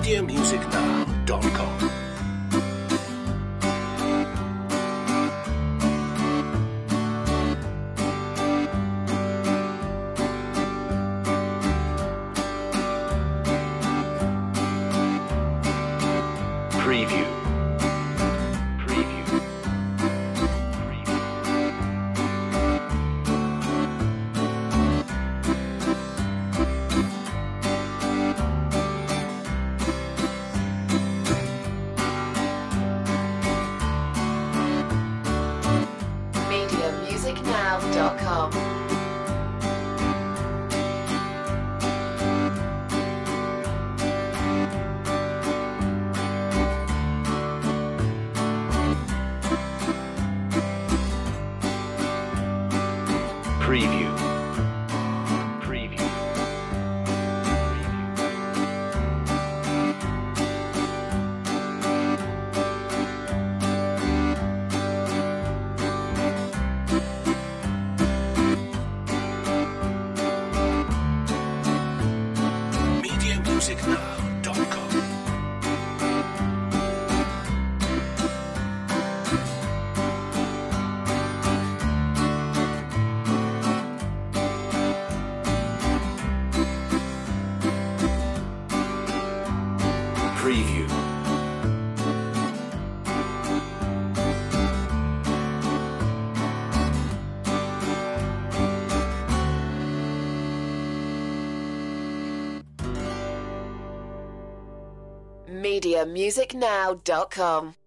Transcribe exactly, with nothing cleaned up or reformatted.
media music now dot com. Preview. Preview. media music now dot com. Preview. Preview. media music now dot com. Preview. media music now dot com.